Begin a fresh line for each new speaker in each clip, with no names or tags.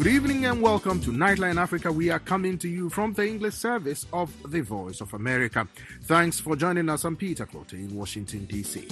Good evening and welcome to Nightline Africa. We are coming to you from the English service of the Voice of America. Thanks for joining us. I'm Peter Clote in Washington, D.C.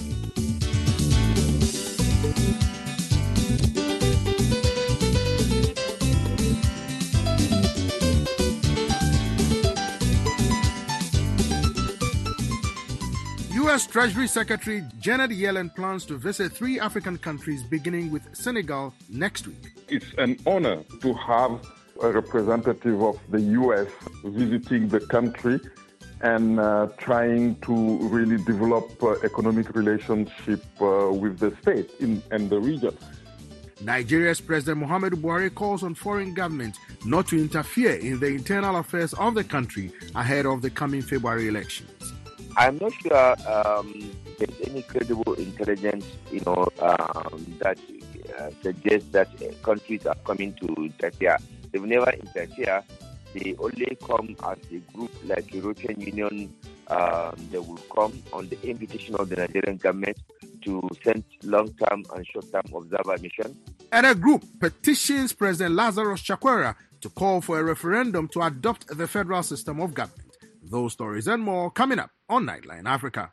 U.S. Treasury Secretary Janet Yellen plans to visit 3 African countries, beginning with Senegal next week.
It's an honor to have a representative of the U.S. visiting the country and trying to really develop economic relationship with the state and the region.
Nigeria's President Muhammadu Buhari calls on foreign governments not to interfere in the internal affairs of the country ahead of the coming February elections.
I'm not sure there's any credible intelligence, that suggests that countries are coming to interfere. They've never interfered. They only come as a group like European Union. They will come on the invitation of the Nigerian government to send long-term and short-term observer mission.
And a group petitions President Lazarus Chakwera to call for a referendum to adopt the federal system of government. Those stories and more coming up on Nightline Africa.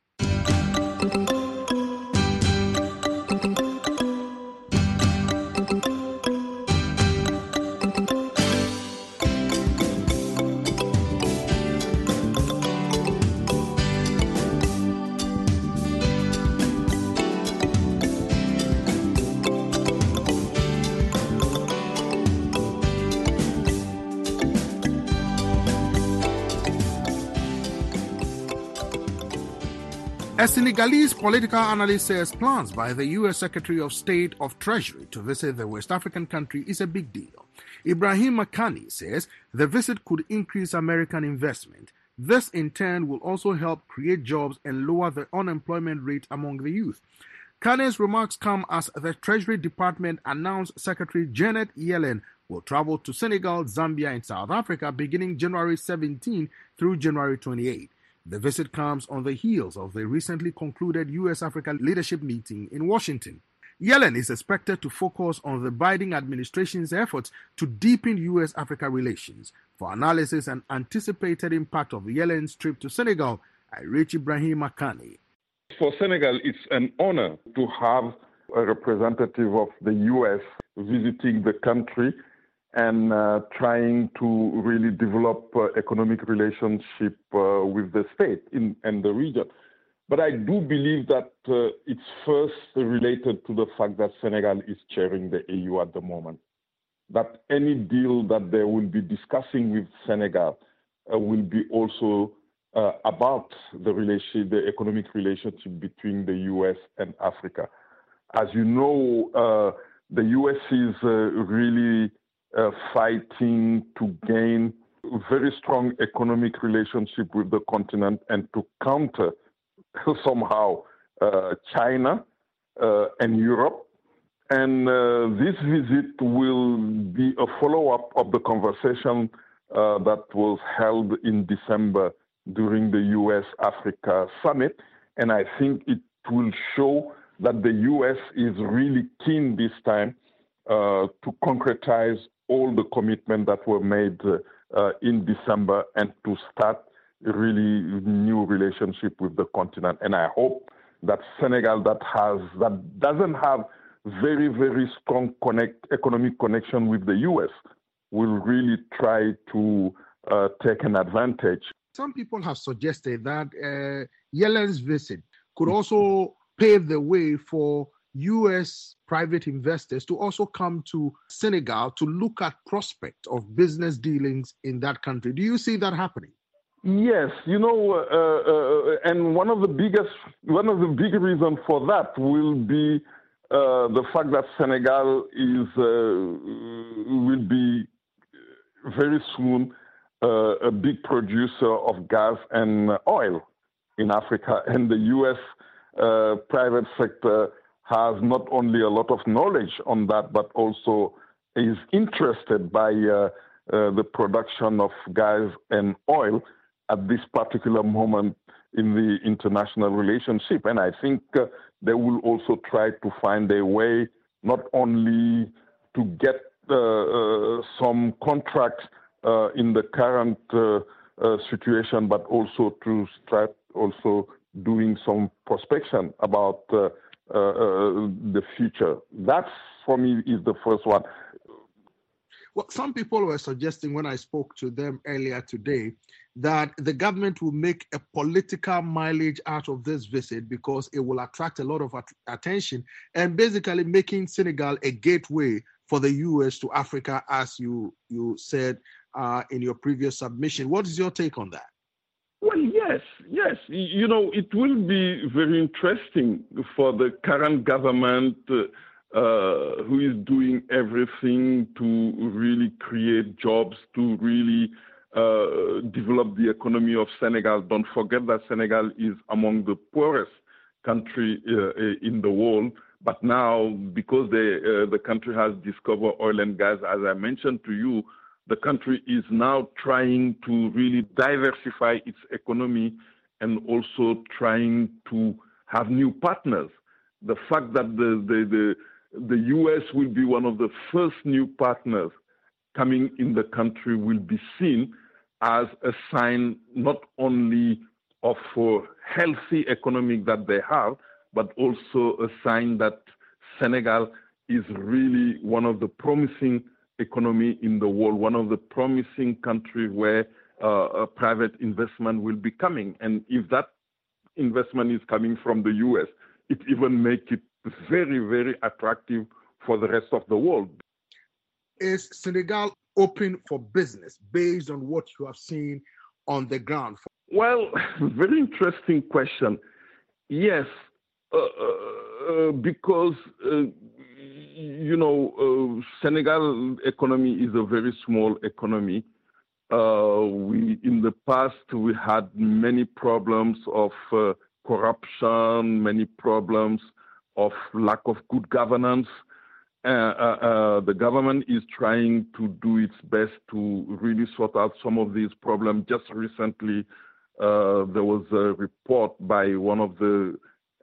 A Senegalese political analyst says plans by the U.S. Secretary of State of Treasury to visit the West African country is a big deal. Ibrahim Makani says the visit could increase American investment. This, in turn, will also help create jobs and lower the unemployment rate among the youth. Kane's remarks come as the Treasury Department announced Secretary Janet Yellen will travel to Senegal, Zambia, and South Africa beginning January 17 through January 28. The visit comes on the heels of the recently concluded U.S.-Africa leadership meeting in Washington. Yellen is expected to focus on the Biden administration's efforts to deepen U.S.-Africa relations. For analysis and anticipated impact of Yellen's trip to Senegal, I reach Ibrahim Makani.
For Senegal, it's an honor to have a representative of the U.S. visiting the country and trying to really develop economic relationship with the state and the region. But I do believe that it's first related to the fact that Senegal is chairing the AU at the moment. That any deal that they will be discussing with Senegal will be also about the economic relationship between the U.S. and Africa. As you know, the U.S. is really fighting to gain a very strong economic relationship with the continent and to counter somehow China and Europe. And this visit will be a follow-up of the conversation that was held in December during the U.S.-Africa summit. And I think it will show that the U.S. is really keen this time to concretize all the commitments that were made in December and to start a really new relationship with the continent. And I hope that Senegal that doesn't have very, very strong economic connection with the U.S. will really try to take an advantage.
Some people have suggested that Yellen's visit could also pave the way for U.S. private investors to also come to Senegal to look at prospect of business dealings in that country. Do you see that happening?
Yes, and one of the big reasons for that will be the fact that Senegal will be very soon a big producer of gas and oil in Africa, and the U.S. Private sector has not only a lot of knowledge on that, but also is interested by the production of gas and oil at this particular moment in the international relationship. And I think they will also try to find a way not only to get some contracts in the current situation, but also to start also doing some prospection about the future. That's, for me, is the first one.
Well, some people were suggesting when I spoke to them earlier today that the government will make a political mileage out of this visit because it will attract a lot of attention and basically making Senegal a gateway for the U.S. to Africa, as you said in your previous submission. What is your take on that?
Well, yes. You know, it will be very interesting for the current government who is doing everything to really create jobs, to really develop the economy of Senegal. Don't forget that Senegal is among the poorest country in the world. But now, because the country has discovered oil and gas, as I mentioned to you, the country is now trying to really diversify its economy and also trying to have new partners. The fact that the U.S. will be one of the first new partners coming in the country will be seen as a sign not only of a healthy economy that they have, but also a sign that Senegal is really one of the promising economy in the world, one of the promising countries where a private investment will be coming. And if that investment is coming from the U.S., it even makes it very, very attractive for the rest of the world.
Is Senegal open for business based on what you have seen on the ground?
Well, very interesting question. Yes, because Senegal economy is a very small economy. In the past, we had many problems of corruption, many problems of lack of good governance. The government is trying to do its best to really sort out some of these problems. Just recently, there was a report by one of the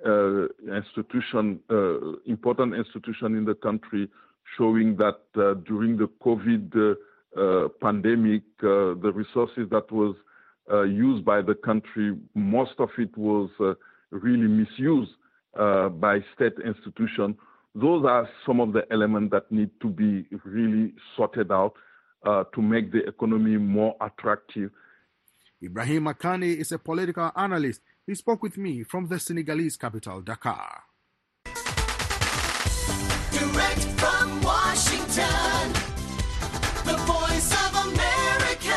important institution in the country showing that during the COVID pandemic, the resources that was used by the country, most of it was really misused by state institutions. Those are some of the elements that need to be really sorted out to make the economy more attractive.
Ibrahim Makani is a political analyst. He spoke with me from the Senegalese capital, Dakar.
Direct from Washington, the Voice of America,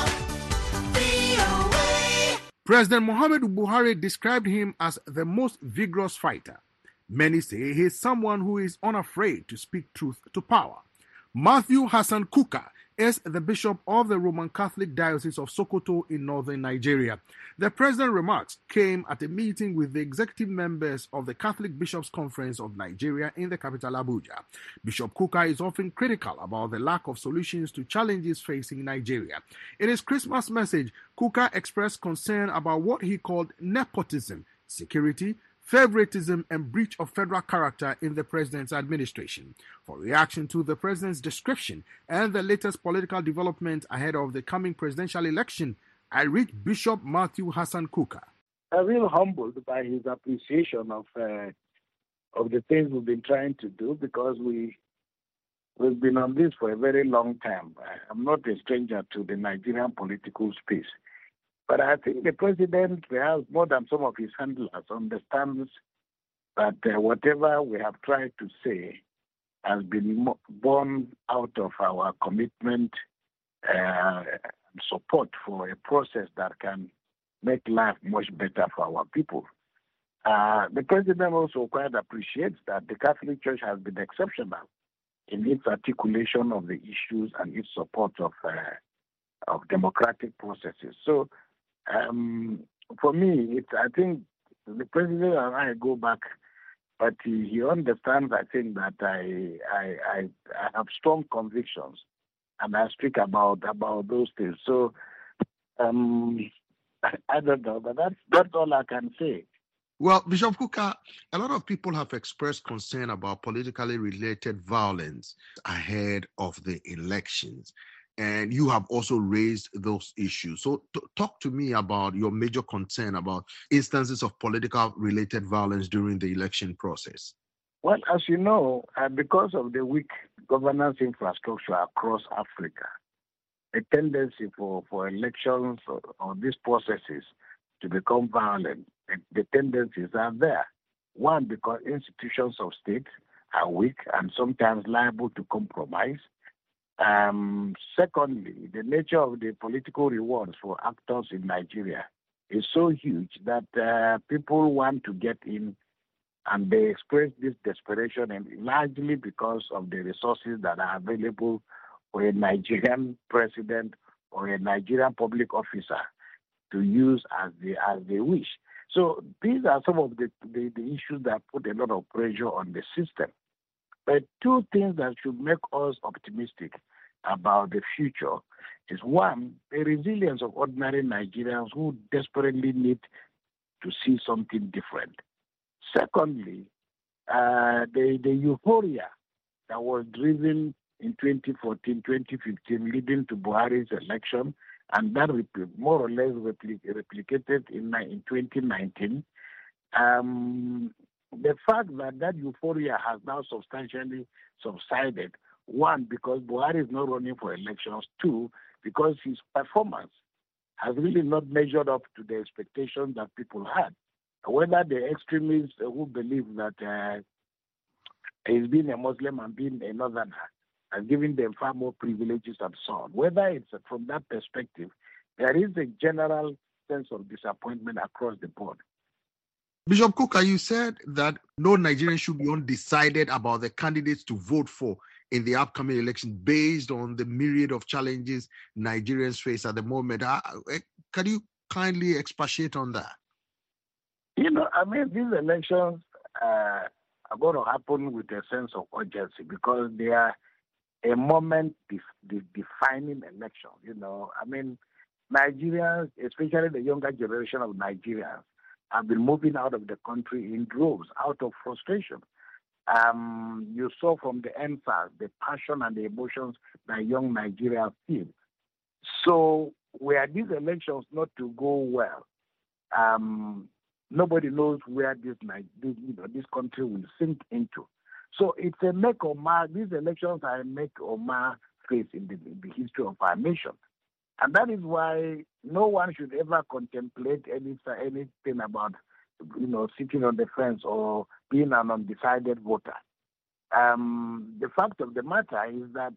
VOA.
President Muhammadu Buhari described him as the most vigorous fighter. Many say he is someone who is unafraid to speak truth to power. Matthew Hassan Kuka is the bishop of the Roman Catholic Diocese of Sokoto in northern Nigeria. The president's remarks came at a meeting with the executive members of the Catholic Bishops' Conference of Nigeria in the capital Abuja. Bishop Kuka is often critical about the lack of solutions to challenges facing Nigeria. In his Christmas message, Kuka expressed concern about what he called nepotism, security, favoritism, and breach of federal character in the president's administration. For reaction to the president's description and the latest political development ahead of the coming presidential election, I reached Bishop Matthew Hassan Kuka.
I'm really humbled by his appreciation of the things we've been trying to do, because we've been on this for a very long time. I'm not a stranger to the Nigerian political space. But I think the president, perhaps more than some of his handlers, understands that whatever we have tried to say has been born out of our commitment and support for a process that can make life much better for our people. The president also quite appreciates that the Catholic Church has been exceptional in its articulation of the issues and its support of democratic processes. So, for me, I think the president and I go back, but he understands, I think, that I have strong convictions, and I speak about those things. So, I don't know, but that's all I can say.
Well, Bishop Kuka, a lot of people have expressed concern about politically related violence ahead of the elections. And you have also raised those issues. So, talk to me about your major concern about instances of political related violence during the election process.
Well, as you know, because of the weak governance infrastructure across Africa, a tendency for elections or these processes to become violent, the tendencies are there. One, because institutions of state are weak and sometimes liable to compromise. Secondly, the nature of the political rewards for actors in Nigeria is so huge that people want to get in, and they express this desperation, and largely because of the resources that are available for a Nigerian president or a Nigerian public officer to use as they wish. So these are some of the issues that put a lot of pressure on the system. But two things that should make us optimistic about the future is, one, the resilience of ordinary Nigerians who desperately need to see something different. Secondly, the euphoria that was driven in 2014, 2015, leading to Buhari's election, and that more or less replicated in 2019. The fact that euphoria has now substantially subsided, one, because Buhari is not running for elections, two, because his performance has really not measured up to the expectations that people had. Whether the extremists who believe that he's being a Muslim and being a northerner and giving them far more privileges and so on, whether it's from that perspective, there is a general sense of disappointment across the board.
Bishop Kuka, you said that no Nigerian should be undecided about the candidates to vote for in the upcoming election based on the myriad of challenges Nigerians face at the moment. Can you kindly expatiate on that?
You know, I mean, these elections are going to happen with a sense of urgency because they are a moment defining election. You know, I mean, Nigerians, especially the younger generation of Nigerians, have been moving out of the country in droves out of frustration. You saw from the NSAS the passion and the emotions that young Nigerians feel. So, were these elections not to go well, nobody knows where this country will sink into. So it's a make or mark. These elections are a make or mark phase in the history of our nation. And that is why no one should ever contemplate anything about, sitting on the fence or being an undecided voter. The fact of the matter is that,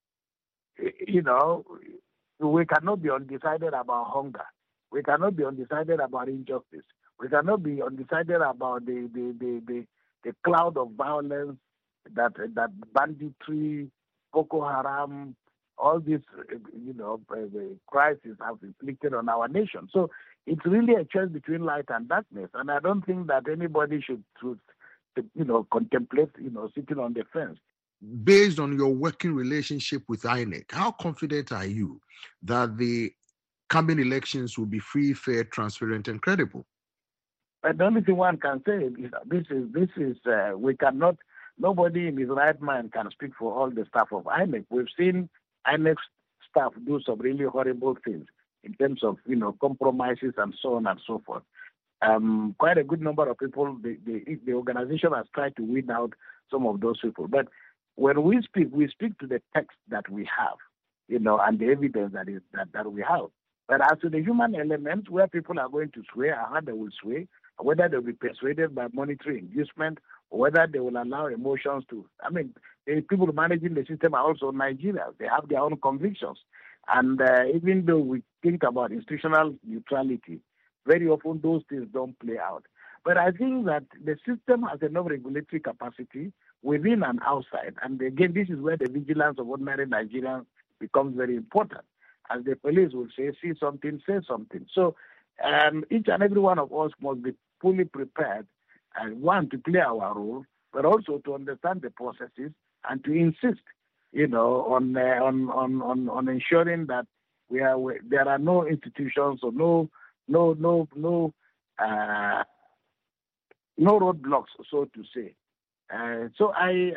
we cannot be undecided about hunger. We cannot be undecided about injustice. We cannot be undecided about the cloud of violence that banditry, Boko Haram, all these, crises have inflicted on our nation. So it's really a choice between light and darkness. And I don't think that anybody should contemplate, sitting on the fence.
Based on your working relationship with INEC, how confident are you that the coming elections will be free, fair, transparent, and credible?
But the only thing one can say is we cannot, nobody in his right mind can speak for all the staff of INEC. We've seen INEC staff do some really horrible things in terms of, compromises and so on and so forth. Quite a good number of people, the organization has tried to weed out some of those people. But when we speak to the text that we have, and the evidence that we have. But as to the human element, where people are going to sway, how they will sway, whether they'll be persuaded by monetary inducement, or whether they will allow emotions to. I mean, the people managing the system are also Nigerians. They have their own convictions. And even though we think about institutional neutrality, very often those things don't play out. But I think that the system has enough regulatory capacity within and outside. And again, this is where the vigilance of ordinary Nigerians becomes very important. As the police will say, see something, say something. So each and every one of us must be fully prepared, and one, to play our role, but also to understand the processes and to insist, on ensuring that there are no institutions or no no roadblocks, so to say. So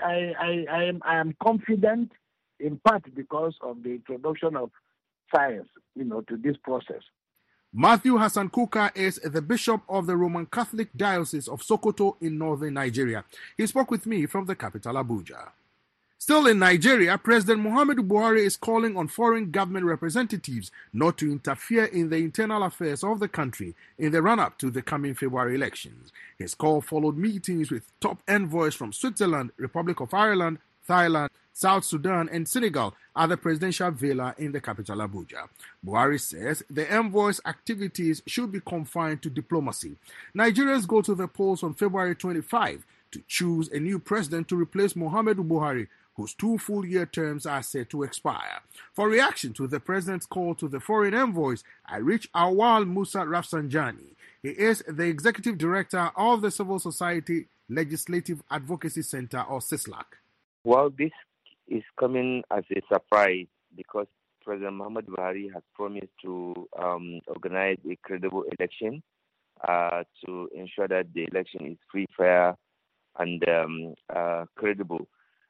I am confident, in part because of the introduction of science, to this process.
Matthew Hassan Kuka is the Bishop of the Roman Catholic Diocese of Sokoto in northern Nigeria. He spoke with me from the capital, Abuja. Still in Nigeria, President Muhammadu Buhari is calling on foreign government representatives not to interfere in the internal affairs of the country in the run-up to the coming February elections. His call followed meetings with top envoys from Switzerland, Republic of Ireland, Thailand, South Sudan, and Senegal at the presidential villa in the capital, Abuja. Buhari says the envoys' activities should be confined to diplomacy. Nigerians go to the polls on February 25 to choose a new president to replace Muhammadu Buhari, whose 2 full-year terms are set to expire. For reaction to the president's call to the foreign envoys, I reached Awal Musa Rafsanjani. He is the executive director of the Civil Society Legislative Advocacy Center, or CISLAC.
Well, this is coming as a surprise because President Muhammad Buhari has promised to organize a credible election to ensure that the election is free, fair, and credible.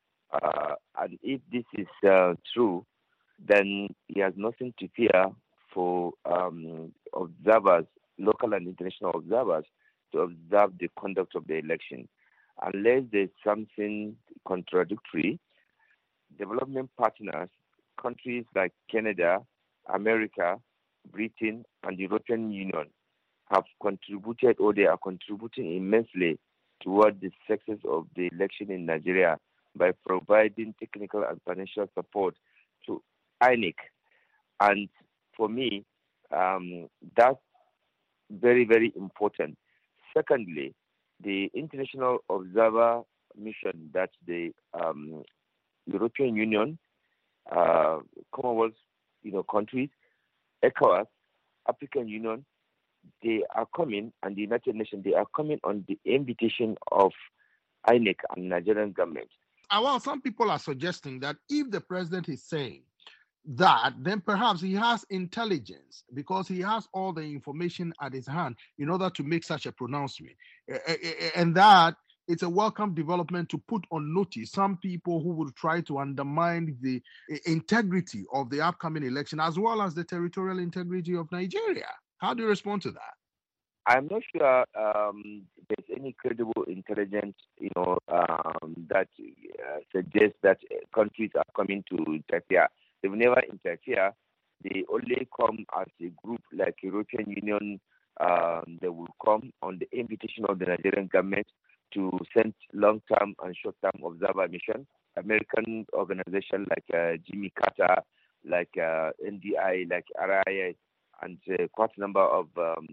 And if this is true, then he has nothing to fear for observers, local and international observers, to observe the conduct of the election. Unless there's something contradictory, development partners, countries like Canada, America, Britain, and the European Union have contributed, or they are contributing immensely toward the success of the election in Nigeria by providing technical and financial support to INEC. And for me, that's very, very important. Secondly, the international observer mission that the European Union, Commonwealth, countries, ECOWAS, African Union, they are coming, and the United Nations, they are coming on the invitation of INEC and Nigerian government.
Well, some people are suggesting that if the president is saying that, then perhaps he has intelligence because he has all the information at his hand in order to make such a pronouncement. And that it's a welcome development to put on notice some people who will try to undermine the integrity of the upcoming election as well as the territorial integrity of Nigeria. How do you respond to that?
I'm not sure there's any credible intelligence, that suggests that countries are coming to interfere. They will never interfere. They only come as a group like European Union. They will come on the invitation of the Nigerian government to send long-term and short-term observer mission. American organizations like Jimmy Carter, like NDI, like RIS, and quite a number of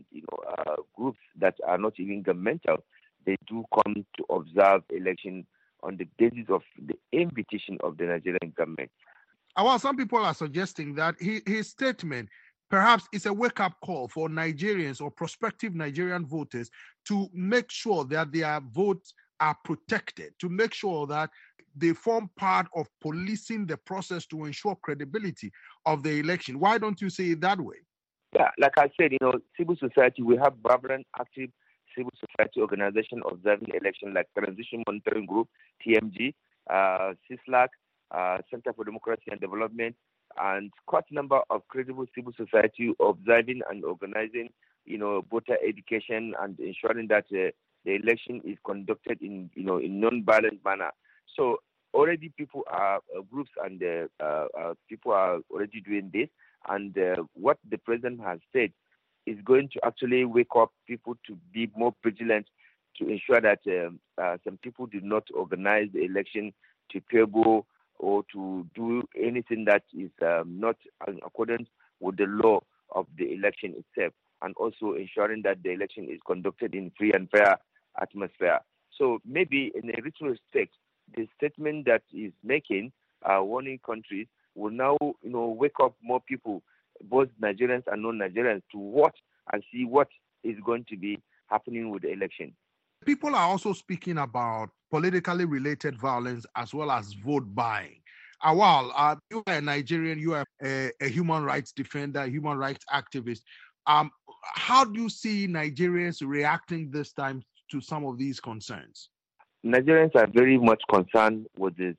groups that are not even governmental, they do come to observe election on the basis of the invitation of the Nigerian government.
Well, some people are suggesting that his statement perhaps is a wake-up call for Nigerians or prospective Nigerian voters to make sure that their votes are protected, to make sure that they form part of policing the process to ensure credibility of the election. Why don't you say it that way?
Yeah, like I said, civil society, we have vibrant, active civil society organization observing election like Transition Monitoring Group, TMG, CISLAC, Center for Democracy and Development, and quite a number of credible civil society observing and organizing, voter education and ensuring that the election is conducted in non-violent manner. So already people are groups and people are already doing this. And what the president has said is going to actually wake up people to be more vigilant to ensure that some people do not organize the election to paygo or to do anything that is not in accordance with the law of the election itself, and also ensuring that the election is conducted in free and fair atmosphere. So maybe in a retrospect, the statement that is making, warning countries, will now, wake up more people, both Nigerians and non-Nigerians, to watch and see what is going to be happening with the election.
People are also speaking about politically related violence as well as vote buying. Awal, you are a Nigerian, you are a human rights defender, human rights activist. How do you see Nigerians reacting this time to some of these concerns?
Nigerians are very much concerned with this,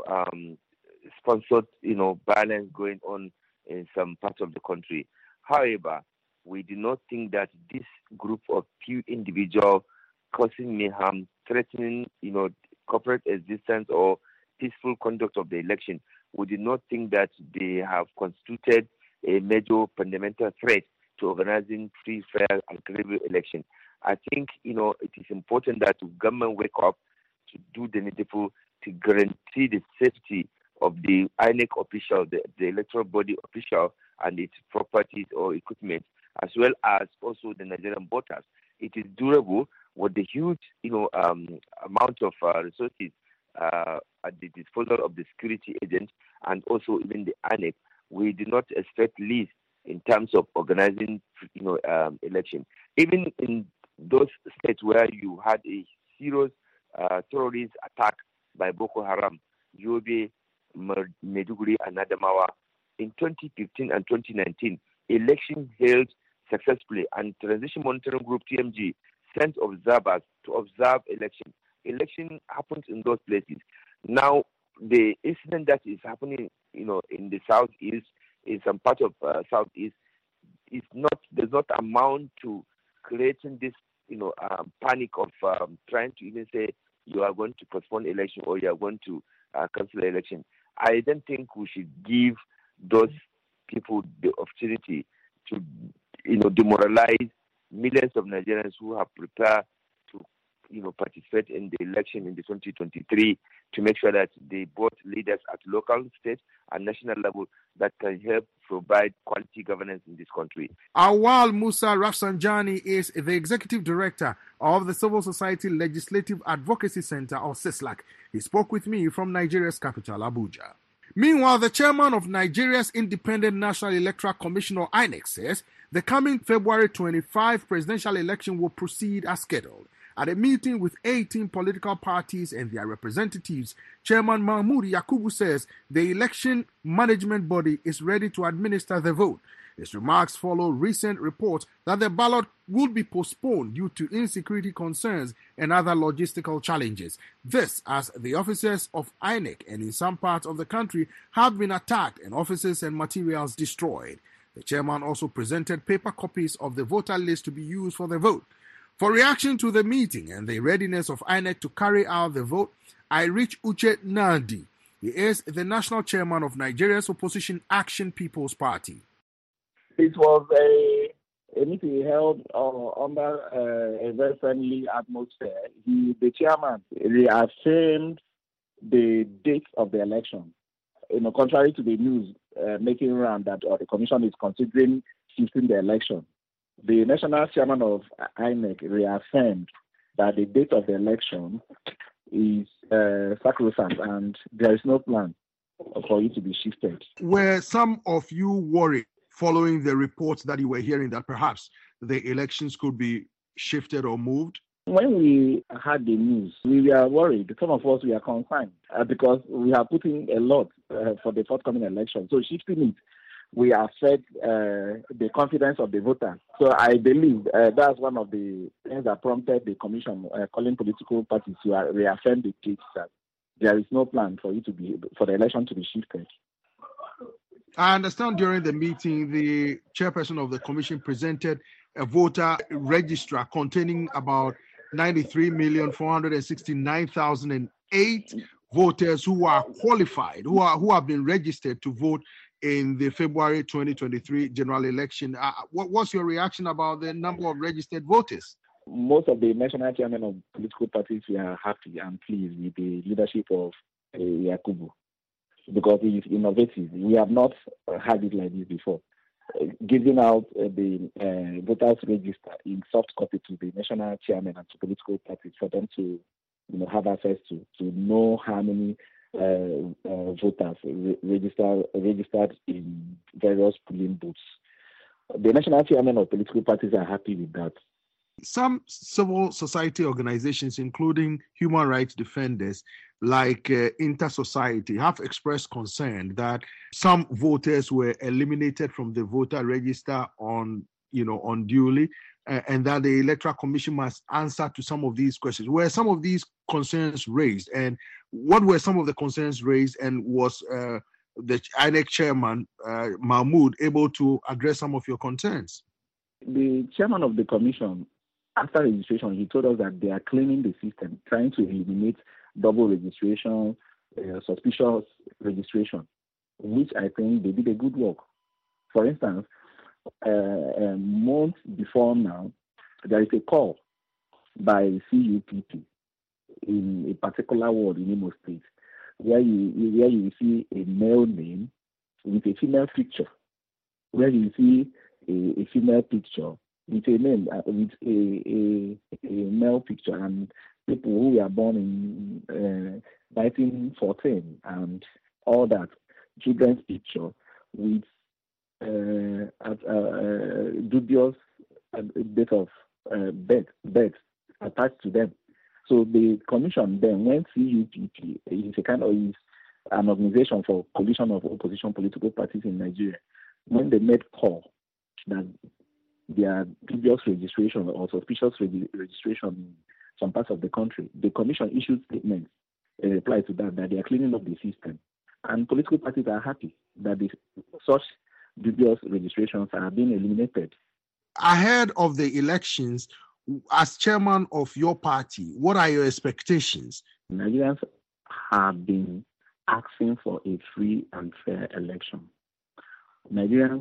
sponsored, violence going on in some parts of the country. However, we do not think that this group of few individuals causing mayhem, threatening, corporate existence or peaceful conduct of the election, we do not think that they have constituted a major fundamental threat to organizing free, fair, and credible election. I think, it is important that the government wake up to do the needful to guarantee the safety of the INEC official, the electoral body official, and its properties or equipment, as well as also the Nigerian voters. It is durable with the huge, amount of resources at the disposal of the security agents and also even the INEC. We do not expect least in terms of organizing, election. Even in those states where you had a serious terrorist attack by Boko Haram, Yobe, Maiduguri, and Adamawa, in 2015 and 2019, elections held successfully, and Transition Monitoring Group (TMG) sent observers to observe election. Election happens in those places. Now, the incident that is happening, in the southeast, in some part of southeast, does not amount to creating this, panic of trying to even say you are going to postpone election or you are going to cancel the election. I don't think we should give those people the opportunity to, demoralize millions of Nigerians who have prepared to, participate in the election in the 2023 to make sure that they vote leaders at local, state, and national level that can help provide quality governance in this country.
Awal Musa Rafsanjani is the Executive Director of the Civil Society Legislative Advocacy Center, or CISLAC. He spoke with me from Nigeria's capital, Abuja. Meanwhile, the chairman of Nigeria's Independent National Electoral Commission, or INEC, says the coming February 25 presidential election will proceed as scheduled. At a meeting with 18 political parties and their representatives, Chairman Mahmoud Yakubu says the election management body is ready to administer the vote. His remarks follow recent reports that the ballot will be postponed due to insecurity concerns and other logistical challenges. This as the officers of INEC and in some parts of the country have been attacked and offices and materials destroyed. The chairman also presented paper copies of the voter list to be used for the vote. For reaction to the meeting and the readiness of INEC to carry out the vote, I reached Uche Nandi. He is the national chairman of Nigeria's opposition Action People's Party.
It was a meeting held under a very friendly atmosphere. The chairman reaffirmed the date of the election. Contrary to the news making round that the commission is considering shifting the election, the national chairman of INEC reaffirmed that the date of the election is sacrosanct and there is no plan for it to be shifted.
Were some of you worried following the reports that you were hearing that perhaps the elections could be shifted or moved?
When we had the news, we were worried. Some of us were concerned because we are putting a lot for the forthcoming election. So shifting it will affect the confidence of the voters. So I believe that's one of the things that prompted the commission calling political parties to reaffirm the case that there is no plan for the election to be shifted.
I understand during the meeting, the chairperson of the commission presented a voter register containing about 93,469,008 voters who are qualified, who have been registered to vote in the February 2023 general election. What's your reaction about the number of registered voters?
Most of the national chairmen of political parties were happy and pleased with the leadership of Yakubu because he is innovative. We have not had it like this before. Giving out the voters register in soft copy to the national chairman and to political parties for them to have access to know how many voters registered in various polling booths. The national chairman of political parties are happy with that.
Some civil society organizations, including human rights defenders like Inter-Society, have expressed concern that some voters were eliminated from the voter register unduly, and that the Electoral Commission must answer to some of these questions. Were some of these concerns raised, and what were some of the concerns raised, and was the INEC chairman, Mahmoud, able to address some of your concerns?
The chairman of the commission, after registration, he told us that they are cleaning the system, trying to eliminate double registration, suspicious registration, which I think they did a good work. For instance, a month before now, there is a call by CUPP in a particular ward in Imo State, where you see a male name with a female picture, where you see a female picture with a name with a male picture, and people who were born in 1914 and all that, children's picture with dubious date of birth attached to them. So the commission then, when CUPP is an organization for coalition of opposition political parties in Nigeria, when they made call that their dubious registration or suspicious registration in some parts of the country, the commission issued statements in reply to that they are cleaning up the system. And political parties are happy that such dubious registrations are being eliminated.
Ahead of the elections, as chairman of your party, what are your expectations?
Nigerians have been asking for a free and fair election. Nigerians,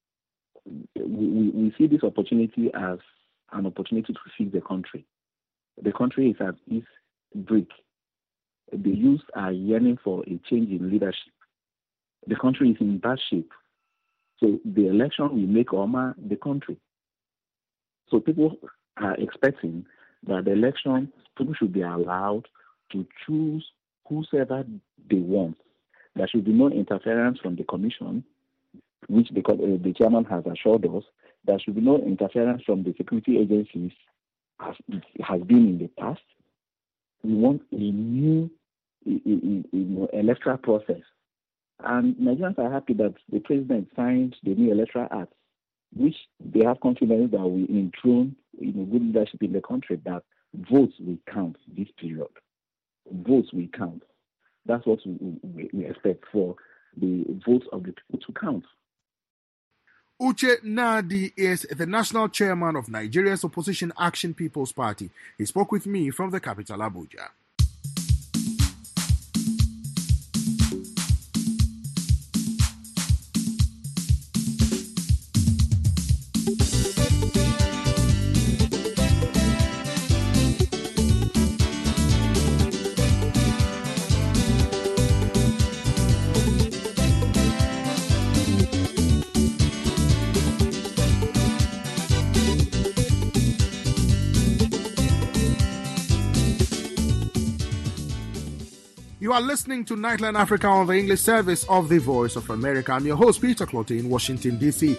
we see this opportunity as an opportunity to fix the country. The country is at its brink. The youth are yearning for a change in leadership. The country is in bad shape. So the election will make or mar the country. So people are expecting that the election, people should be allowed to choose whosoever they want. There should be no interference from the commission, which the chairman has assured us. There should be no interference from the security agencies, as it has been in the past. We want a new electoral process. And Nigerians are happy that the president signed the new electoral act, which they have confidence that will enthrone good leadership in the country, that votes will count this period. Votes will count. That's what we expect, for the votes of the people to count.
Uche Nadi is the national chairman of Nigeria's Opposition Action People's Party. He spoke with me from the capital, Abuja. You are listening to Nightline Africa on the English service of the Voice of America. I'm your host, Peter Clotte, in Washington, D.C.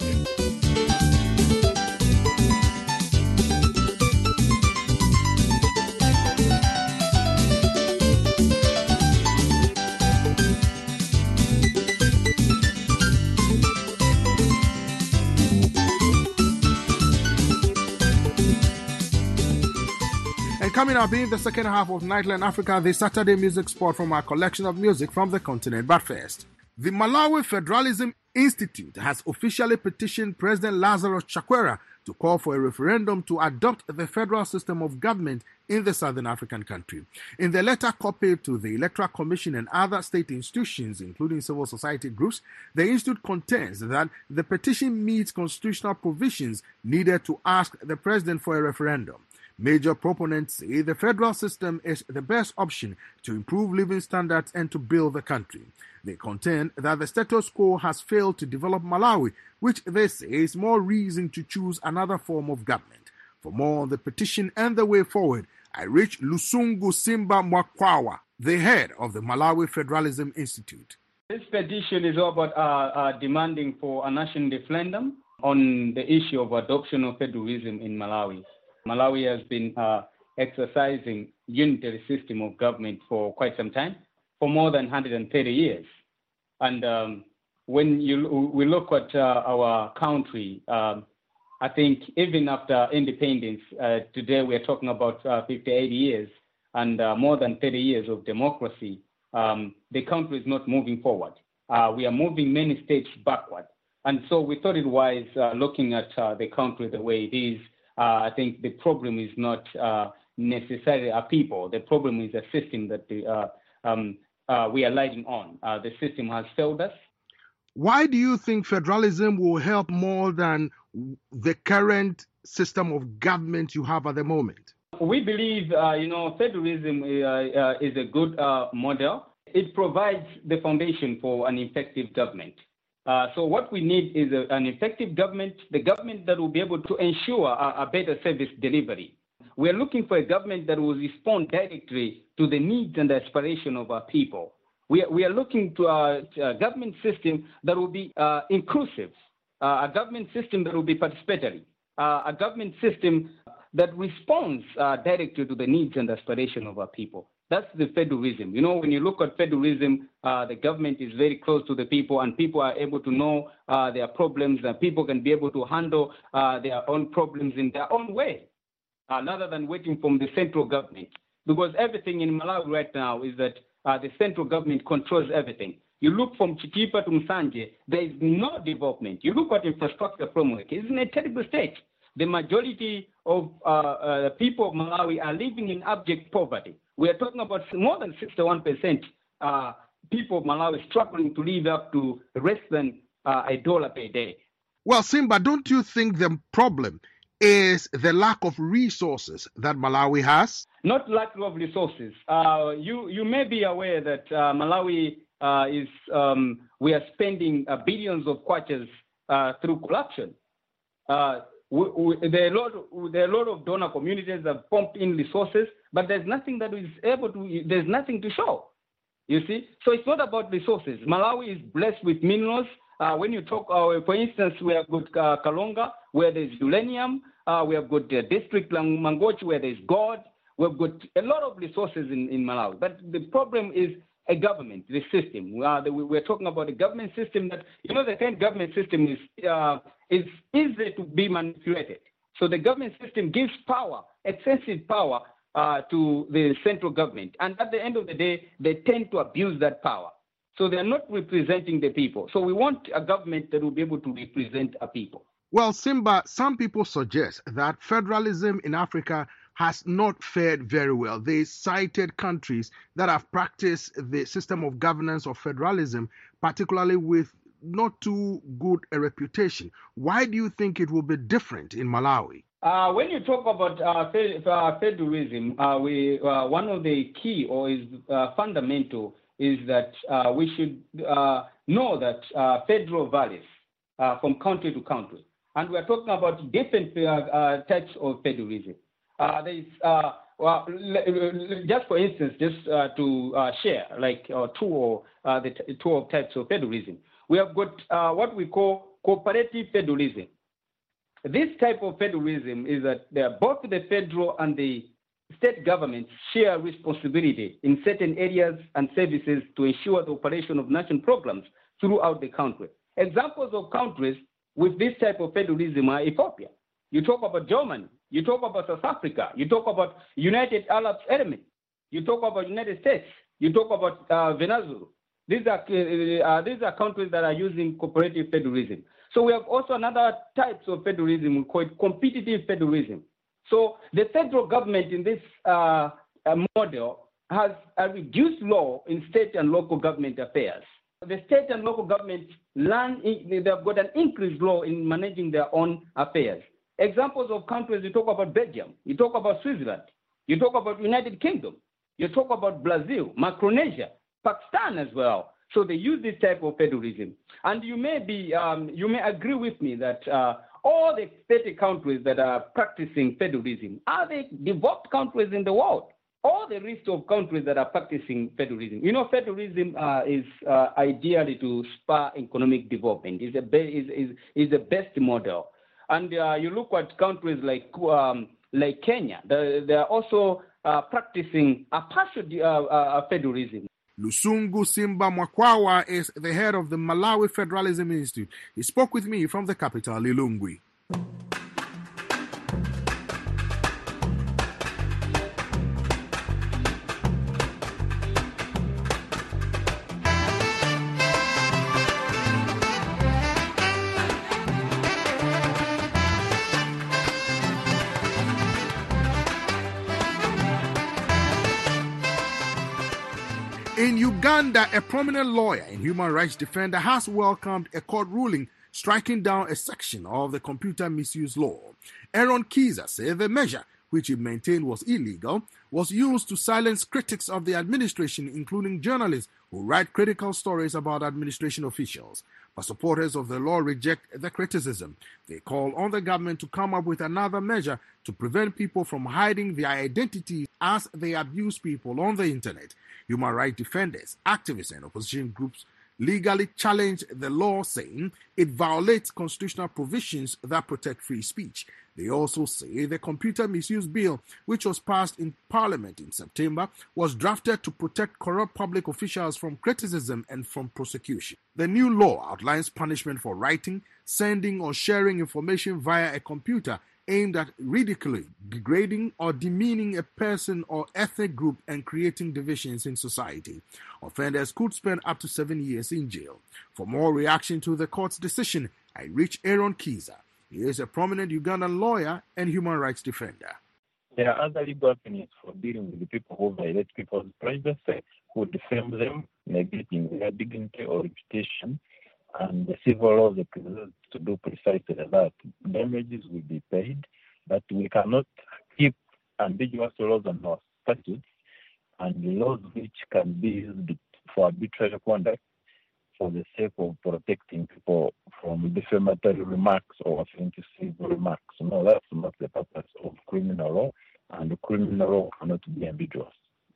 Coming up in the second half of Nightline Africa, the Saturday music spot from our collection of music from the continent. But first, the Malawi Federalism Institute has officially petitioned President Lazarus Chakwera to call for a referendum to adopt the federal system of government in the southern African country. In the letter copied to the Electoral Commission and other state institutions, including civil society groups, the Institute contends that the petition meets constitutional provisions needed to ask the president for a referendum. Major proponents say the federal system is the best option to improve living standards and to build the country. They contend that the status quo has failed to develop Malawi, which they say is more reason to choose another form of government. For more on the petition and the way forward, I reach Lusungu Simba Mwakwawa, the head of the Malawi Federalism Institute.
This petition is all about demanding for a national referendum on the issue of adoption of federalism in Malawi. Malawi has been exercising unitary system of government for quite some time, for more than 130 years. And when we look at our country, I think even after independence, today we're talking about 58 years and more than 30 years of democracy. The country is not moving forward. We are moving many steps backward. And so we thought it wise looking at the country the way it is. I think the problem is not necessarily our people. The problem is a system that we are lighting on. The system has failed us.
Why do you think federalism will help more than the current system of government you have at the moment?
We believe, federalism is a good model. It provides the foundation for an effective government. So what we need is an effective government, the government that will be able to ensure a better service delivery. We are looking for a government that will respond directly to the needs and the aspiration of our people. We are looking to a government system that will be inclusive, a government system that will be participatory, a government system that responds directly to the needs and aspiration of our people. That's the federalism. When you look at federalism, the government is very close to the people, and people are able to know their problems, and people can be able to handle their own problems in their own way, rather than waiting from the central government. Because everything in Malawi right now is that the central government controls everything. You look from Chitipa to Msanje, there is no development. You look at infrastructure framework, it's in a terrible state. The majority of people of Malawi are living in abject poverty. We are talking about more than 61% people of Malawi struggling to live up to less than $1 per day.
Well, Simba, don't you think the problem is the lack of resources that Malawi has?
Not lack of resources. You may be aware that Malawi we are spending billions of kwachas through corruption. There are a lot of donor communities that pumped in resources, but there's nothing that is there's nothing to show. You see? So it's not about resources. Malawi is blessed with minerals. When you talk, for instance, we have got Kalonga, where there's uranium. We have got district Mangochi, where there's gold. We've got a lot of resources in Malawi. But the problem is a government, the system. We're talking about a government system that, the current government system is easy to be manipulated. So the government system gives power, excessive power, to the central government. And at the end of the day, they tend to abuse that power. So they're not representing the people. So we want a government that will be able to represent our people.
Well, Simba, some people suggest that federalism in Africa has not fared very well. They cited countries that have practiced the system of governance of federalism, particularly with not too good a reputation. Why do you think it will be different in Malawi?
When you talk about federalism, one of the key or is fundamental is that we should know that federal varies from country to country. And we are talking about different types of federalism. Just for instance, to share two types of federalism. We have got what we call cooperative federalism. This type of federalism is that both the federal and the state governments share responsibility in certain areas and services to ensure the operation of national programs throughout the country. Examples of countries with this type of federalism are Ethiopia. You talk about Germany. You talk about South Africa. You talk about United Arab Emirates. You talk about United States. You talk about Venezuela. These are countries that are using cooperative federalism. So we have also another types of federalism we call it competitive federalism. So the federal government in this model has a reduced law in state and local government affairs. The state and local governments they've got an increased law in managing their own affairs. Examples of countries, you talk about Belgium, you talk about Switzerland, you talk about United Kingdom, you talk about Brazil, Micronesia, Pakistan as well. So they use this type of federalism. And you may agree with me that all the 30 countries that are practicing federalism are the developed countries in the world. All the list of countries that are practicing federalism. Federalism is ideally to spur economic development. Is the best model. And you look at countries like Kenya. They are also practicing a partial federalism.
Lusungu Simba Mwakwawa is the head of the Malawi Federalism Institute. He spoke with me from the capital, Lilongwe. In Uganda, a prominent lawyer and human rights defender has welcomed a court ruling striking down a section of the computer misuse law. Aaron Kiza said the measure, which he maintained was illegal, was used to silence critics of the administration, including journalists who write critical stories about administration officials. But supporters of the law reject the criticism. They call on the government to come up with another measure to prevent people from hiding their identities as they abuse people on the internet. Human rights defenders, activists, and opposition groups legally challenge the law, saying it violates constitutional provisions that protect free speech. They also say the computer misuse bill, which was passed in Parliament in September, was drafted to protect corrupt public officials from criticism and from prosecution. The new law outlines punishment for writing, sending, or sharing information via a computer aimed at ridiculing, degrading, or demeaning a person or ethnic group and creating divisions in society. Offenders could spend up to 7 years in jail. For more reaction to the court's decision, I reached Aaron Kiza. He is a prominent Ugandan lawyer and human rights defender.
There are other legal opinions for dealing with the people who violate people's privacy, who defame them, negating their dignity or reputation, and the civil laws are preserved to do precisely that. Damages will be paid, but we cannot keep ambiguous laws on our statutes and laws which can be used for arbitrary conduct for the sake of protecting people from defamatory remarks or offensive remarks. No, that's not the purpose of criminal law, and the criminal law cannot be ambiguous.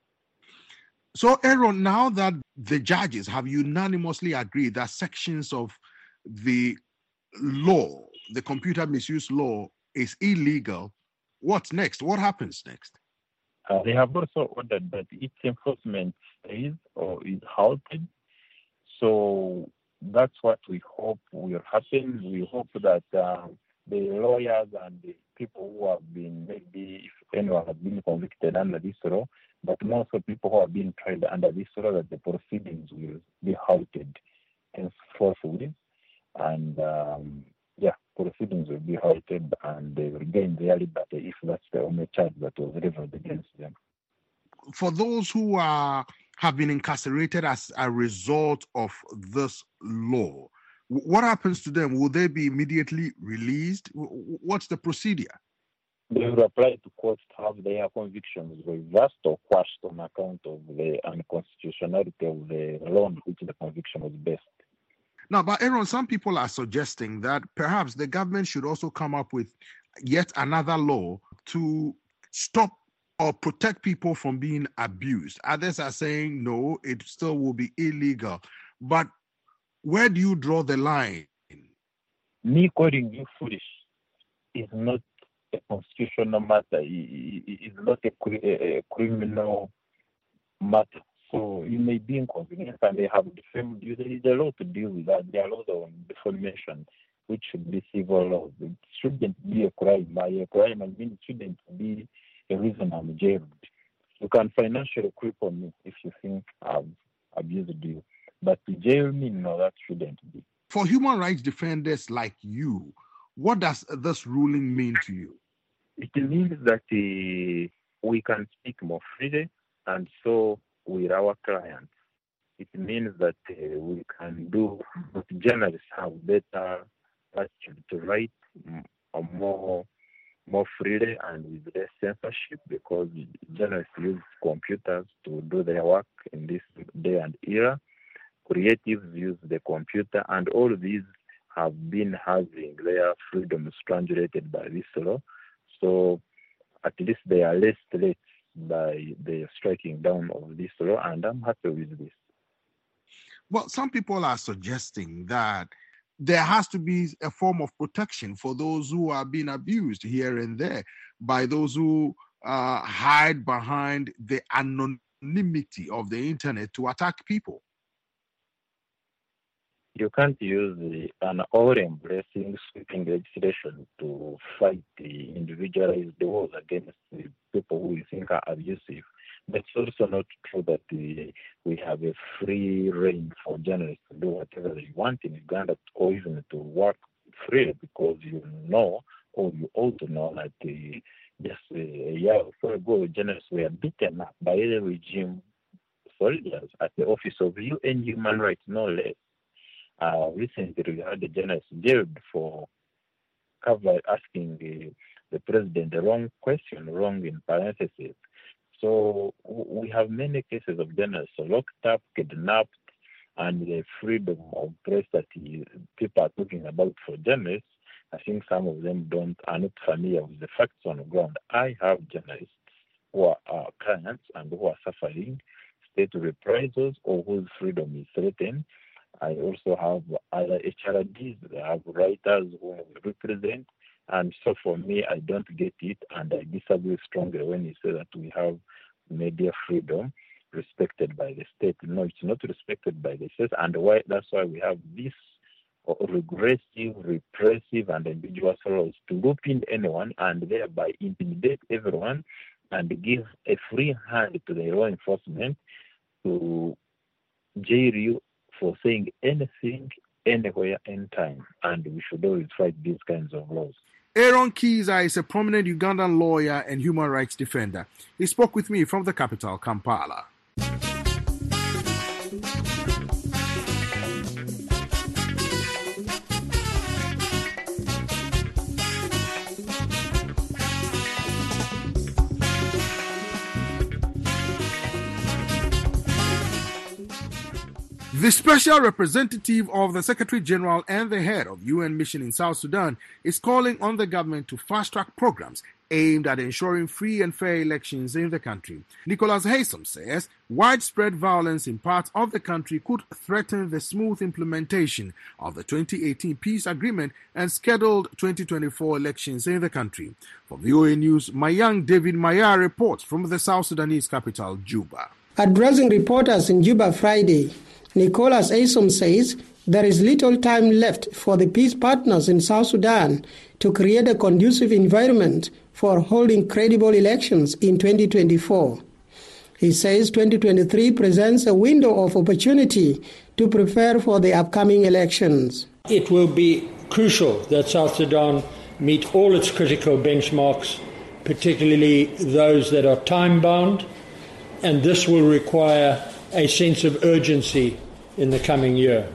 So, Aaron, now that the judges have unanimously agreed that sections of the law, the computer misuse law, is illegal, what's next? What happens next?
They have also ordered that its enforcement stays or is halted. So that's what we hope will happen. We hope that the lawyers and the people who have been, maybe if anyone has been convicted under this law, but most of people who have been tried under this law, that the proceedings will be halted henceforth, and proceedings will be halted and they will gain their liberty if that's the only charge that was leveled against them.
For those who have been incarcerated as a result of this law, what happens to them? Will they be immediately released? What's the procedure?
They will apply to court to have their convictions reversed or quashed on account of the unconstitutionality of the law on which the conviction was based.
Now, but Aaron, some people are suggesting that perhaps the government should also come up with yet another law to stop or protect people from being abused. Others are saying, no, it still will be illegal. But where do you draw the line?
Me calling you foolish is not a constitutional matter. It is not a criminal matter. So you may be inconvenienced and they have defamed you. There is a law to deal with that. There are laws on defamation, which should be civil laws. It shouldn't be a crime. By a crime, I mean it shouldn't be a reason I'm jailed. You can financially cripple me if you think I've abused you. But to jail me, no, that shouldn't be.
For human rights defenders like you, what does this ruling mean to you?
It means that we can speak more freely, and so with our clients. It means that we can do, but journalists have better attitude to write more freely and with less censorship, because journalists use computers to do their work in this day and era. Creatives use the computer, and all of these have been having their freedoms strangulated by this law. So at least they are less threats by the striking down of this law, and I'm happy with this.
Well, some people are suggesting that there has to be a form of protection for those who are being abused here and there by those who hide behind the anonymity of the internet to attack people.
You can't use an all-embracing sweeping legislation to fight the individualized wars against the people who you think are abusive. But it's also not true that we have a free reign for journalists to do whatever they want in Uganda, or even to work freely, because you know, or you ought to know, that just a year or so ago, journalists were beaten up by the regime soldiers at the Office of UN Human Rights, no less. Recently, we had a journalist jailed for asking the president the wrong question, wrong in parentheses. So we have many cases of journalists locked up, kidnapped, and the freedom of press that people are talking about for journalists. I think some of them are not familiar with the facts on the ground. I have journalists who are our clients and who are suffering state reprisals or whose freedom is threatened. I also have other HRDs, I have writers who I represent. And so for me, I don't get it, and I disagree strongly when you say that we have media freedom respected by the state. No, it's not respected by the state, and that's why we have this regressive, repressive, and ambiguous laws to loop in anyone and thereby intimidate everyone and give a free hand to the law enforcement to jail you for saying anything, anywhere, anytime. And we should always fight these kinds of laws.
Aaron Kiza is a prominent Ugandan lawyer and human rights defender. He spoke with me from the capital, Kampala. The special representative of the Secretary General and the head of UN mission in South Sudan is calling on the government to fast-track programs aimed at ensuring free and fair elections in the country. Nicholas Haysom says widespread violence in parts of the country could threaten the smooth implementation of the 2018 peace agreement and scheduled 2024 elections in the country. For VOA News, my young David Maya reports from the South Sudanese capital, Juba.
Addressing reporters in Juba Friday, Nicholas Haysom says there is little time left for the peace partners in South Sudan to create a conducive environment for holding credible elections in 2024. He says 2023 presents a window of opportunity to prepare for the upcoming elections.
It will be crucial that South Sudan meet all its critical benchmarks, particularly those that are time-bound, and this will require a sense of urgency in the coming year.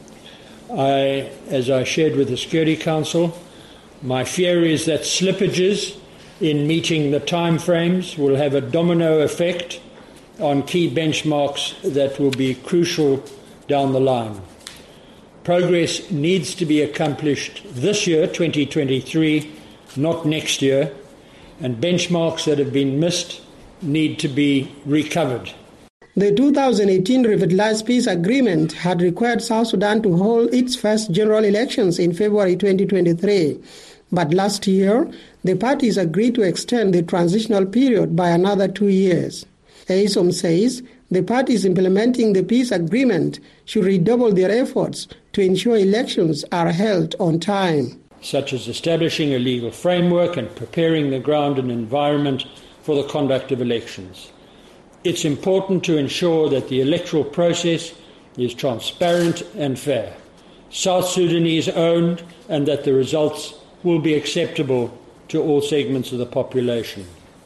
As I shared with the Security Council, my fear is that slippages in meeting the timeframes will have a domino effect on key benchmarks that will be crucial down the line. Progress needs to be accomplished this year, 2023, not next year, and benchmarks that have been missed need to be recovered.
The 2018 revitalized peace agreement had required South Sudan to hold its first general elections in February 2023. But last year, the parties agreed to extend the transitional period by another 2 years. Haysom says the parties implementing the peace agreement should redouble their efforts to ensure elections are held on time,
such as establishing a legal framework and preparing the ground and environment for the conduct of elections. It's important to ensure that the electoral process is transparent and fair, South Sudanese owned, and that the results will be acceptable to all segments of the population.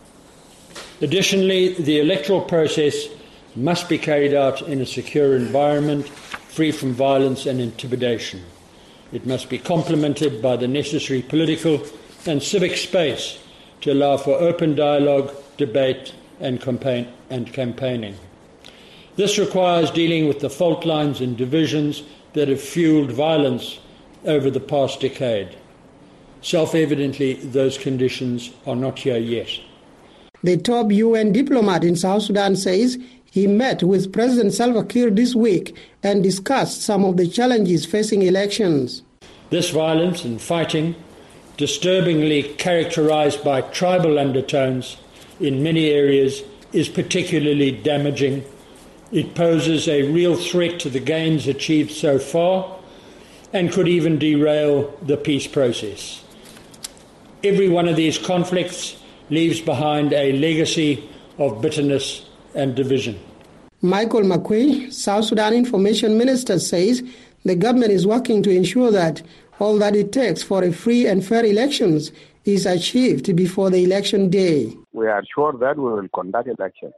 Additionally, the electoral process must be carried out in a secure environment, free from violence and intimidation. It must be complemented by the necessary political and civic space to allow for open dialogue, debate, and campaigning. This requires dealing with the fault lines and divisions that have fueled violence over the past decade. Self-evidently, those conditions are not here yet.
The top UN diplomat in South Sudan says he met with President Salva Kiir this week and discussed some of the challenges facing elections.
This violence and fighting, disturbingly characterized by tribal undertones in many areas, is particularly damaging. It poses a real threat to the gains achieved so far and could even derail the peace process. Every one of these conflicts leaves behind a legacy of bitterness and division.
Michael McQuay, South Sudan Information Minister, says the government is working to ensure that all that it takes for a free and fair elections is achieved before the election day.
We are sure that we will conduct elections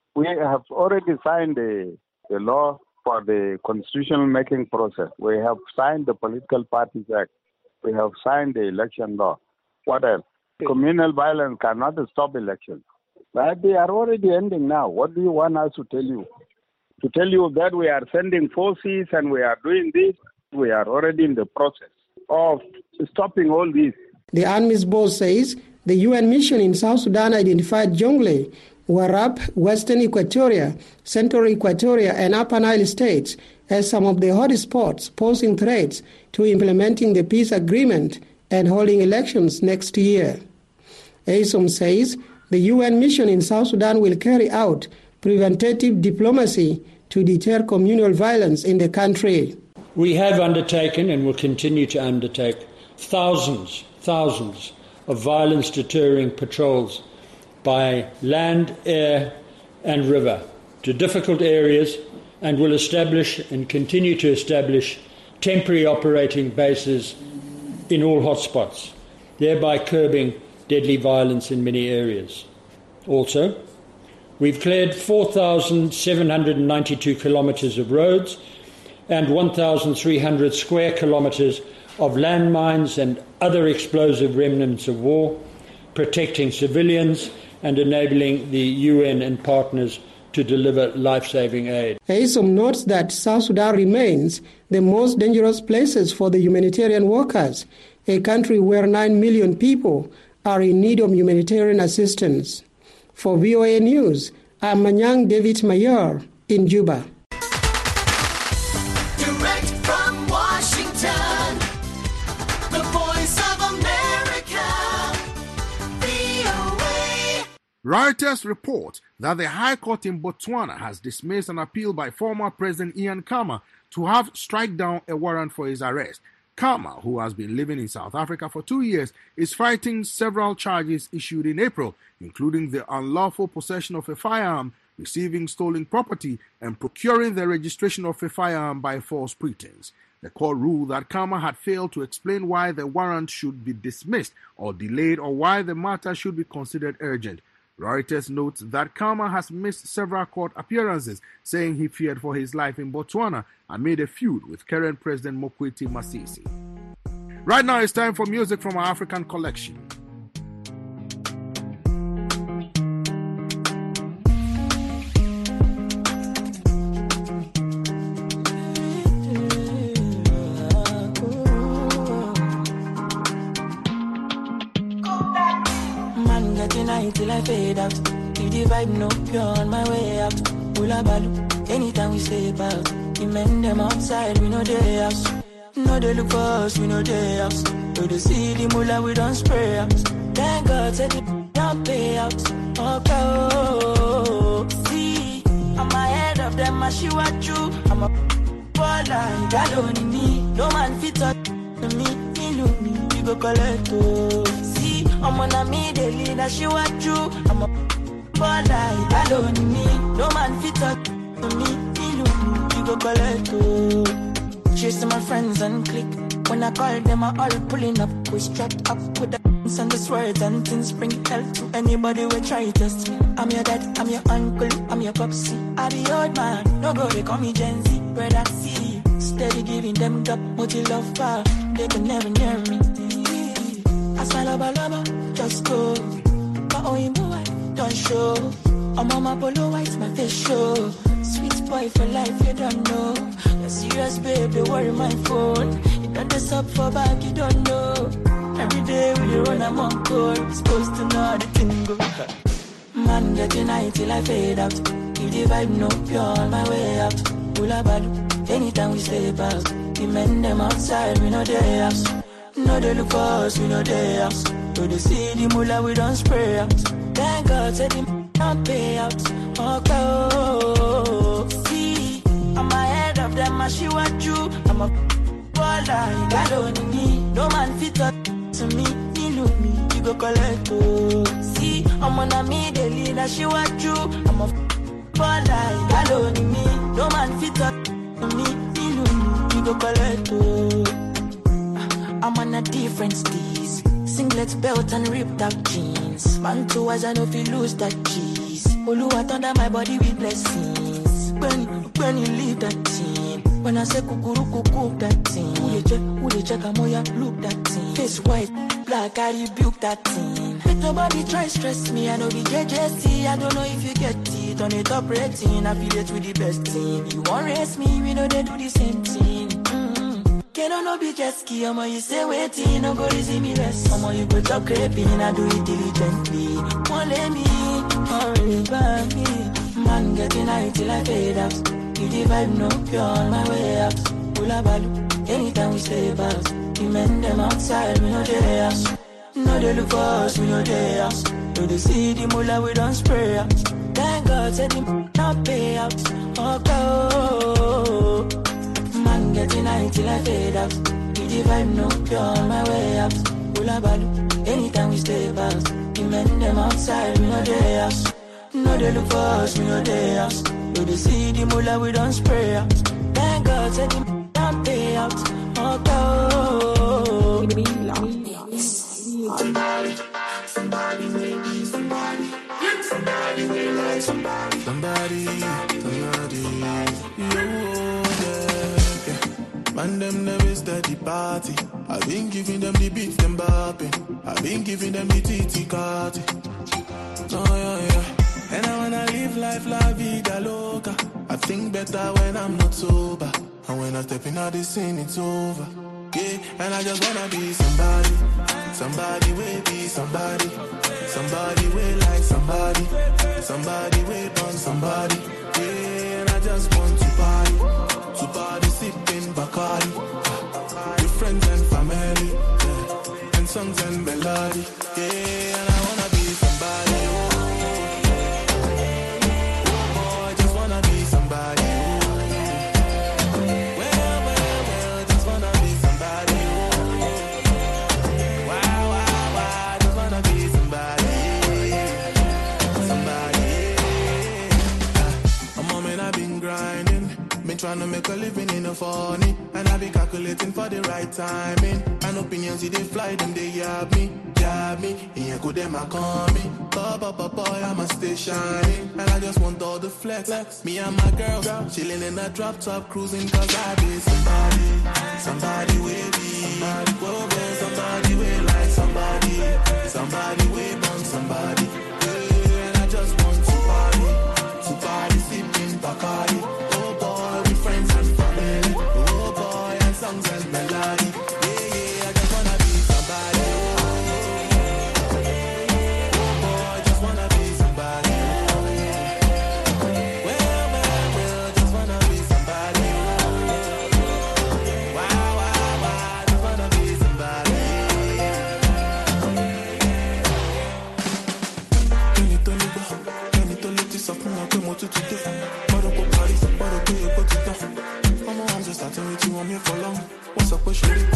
We have already signed the law for the constitutional making process. We have signed the Political Parties Act. We have signed the election law. What else? Communal violence cannot stop elections. But they are already ending now. What do you want us to tell you? To tell you that we are sending forces and we are doing this? We are already in the process of stopping all this.
The UNMISS boss says the UN mission in South Sudan identified Jonglei, Warrap, Western Equatoria, Central Equatoria, and Upper Nile states as some of the hotspots, posing threats to implementing the peace agreement and holding elections next year. ASOM says the UN mission in South Sudan will carry out preventative diplomacy to deter communal violence in the country.
We have undertaken and will continue to undertake thousands of violence-deterring patrols by land, air and river to difficult areas, and will establish and continue to establish temporary operating bases in all hotspots, thereby curbing deadly violence in many areas. Also, we've cleared 4,792 kilometres of roads and 1,300 square kilometres of landmines and other explosive remnants of war, protecting civilians and enabling the UN and partners to deliver life-saving aid.
ASOM notes that South Sudan remains the most dangerous places for the humanitarian workers, a country where 9 million people are in need of humanitarian assistance. For VOA News, I'm Manyang David Mayer in Juba.
Direct from Washington, the voice of America, VOA.
Reuters report that the High Court in Botswana has dismissed an appeal by former President Ian Khama to have strike down a warrant for his arrest. Khama, who has been living in South Africa for 2 years, is fighting several charges issued in April, including the unlawful possession of a firearm, receiving stolen property, and procuring the registration of a firearm by false pretense. The court ruled that Khama had failed to explain why the warrant should be dismissed or delayed, or why the matter should be considered urgent. Reuters notes that Khama has missed several court appearances, saying he feared for his life in Botswana amid a feud with current President Mokwetsi Masisi. Right now it's time for music from our African collection.
Till I fade out, keep the vibe no pure on my way out. Hula balu, anytime we step out, the men them outside, we know they house. No they look for us, we know they house. To the city mula, we don't spray out. Thank God, said the don't pay out. Oh, see, I'm ahead of them, I see what you. I'm a baller, God only me. No man fit up to me, he look me, you go collect. Oh, see, I'm on a me, they lead, I see what you. I'm a baller, God only me. No man fit up to me, he look me, you go collect. Oh, chase my friends and click. When I call them, I all pulling up. We strapped up with the and the swords and things. Bring hell to anybody who try to test me. I'm your dad, I'm your uncle, I'm your popsy. I be old man, no go, they call me Gen Z. Brother C, steady giving them up, multi love power. They can never near me. I smile lover, just go. But oh, you boy, don't show. I'm on my polo white, my face show. Sweet boy for life, you don't know. You're serious, babe, they worry my phone. You done this up for back, you don't know. Every day we run, I'm on call. Supposed to know the thing go. Man, get united till I fade out. Keep the vibe no pure on my way out. Hula balu, anytime we step out. The men them outside, we know they house. No they look for us, we know they house. To the city mula, we don't spray out. Thank God, said the don't pay out. Oh, see, I'm ahead of them, I see what you. I'm a baller, God only me. No man fit up to me, he look me, you go collect. Oh, see, I'm on a me, they lead, I see what you. I'm a baller, God only me. No man fit up to me, he look me, you go collect. Oh, I'm on a different steez. Singlet belt and ripped out jeans. Man, 2 eyes, I know if you lose that cheese. Oluwa thunder my body with blessings. When you leave that team, when I say kukuru kuku that team, who they check amoya look that team. Face white, black, I rebuke that team. Make nobody try stress me, I know be JJC. I don't know if you get it on the top rating. Affiliate with the best team. You won't race me, we know they do the same thing. Can I no be jet ski, you say waiting, no go easy me less. You go talk craping, I do it diligently. Won't let me, already by me. Man getting high till I fade out. If the vibe no pure on my way out. Pull balu, anytime we stay past. We men them outside, we know they house. No they look for us, we know they house. No they see the mullah, we don't spray out. Thank God, said him not pay out. Oh, man getting high till I fade out. If the vibe no pure on my way out. Pull balu, anytime we stay past. We men them outside, we know they house. No they look for us, we know they house. No they see the mullah, we don't spray out. Thank God, said him not pay out. Oh, somebody, maybe somebody. Somebody will like somebody. Somebody, yeah. Man, them never steady party. I've been giving them the beef, them bopping. I've been giving them the titty carty. Oh, yeah. And I wanna live life la vida loca. I think better when I'm not sober. And when I step in out the scene, it's over. Yeah, and I just wanna be somebody. Somebody will be somebody. Somebody will like somebody. Somebody will burn somebody. Yeah, and I just want to party sipping Bacardi. With friends and family, yeah. And songs and melody. Yeah, and I wanna be somebody. Oh, I just wanna be somebody. Well, just wanna be somebody. Wow, just wanna be somebody. I've been grinding, been trying to make a living in a funny, and I be calculating for the right timing. And opinions, they fly, them they jab me, and you go them I call me. Boy, I'ma stay shining, and I just want all the flex. Me and my girl, chilling in a drop top, cruising, cause I be somebody will be, somebody will like somebody will burn somebody. Yeah, and I just want to party, sipping Bacardi. Oh boy, with friends and family. Oh boy, and songs and melody. Yeah, I just wanna be somebody. Oh boy, just wanna be somebody. Well, just wanna be somebody. Wow, just wanna be somebody. Starting with you, I'm here for long. What's up, push it?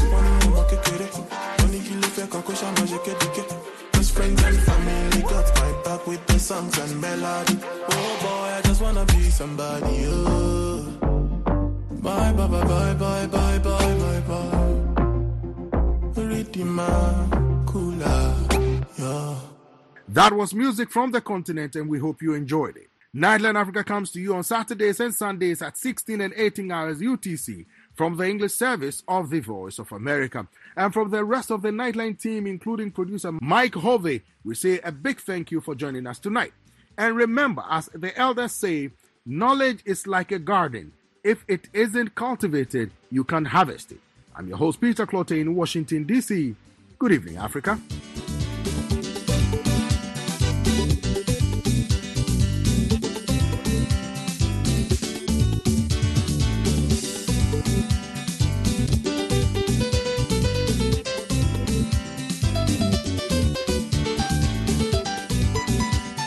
Best friends and family got my back with the songs and melody. Oh boy, I just wanna be somebody. Oh. Bye, bye, bye, bye, bye, bye, bye, bye, bye. Rhythm, cooler, yeah.
That was music from the continent, and we hope you enjoyed it. Nightline Africa comes to you on Saturdays and Sundays at 16 and 18 hours UTC from the English service of the Voice of America. And from the rest of the Nightline team, including producer Mike Hovey, we say a big thank you for joining us tonight. And remember, as the elders say, knowledge is like a garden. If it isn't cultivated, you can't harvest it. I'm your host, Peter Clottey in Washington, D.C. Good evening, Africa.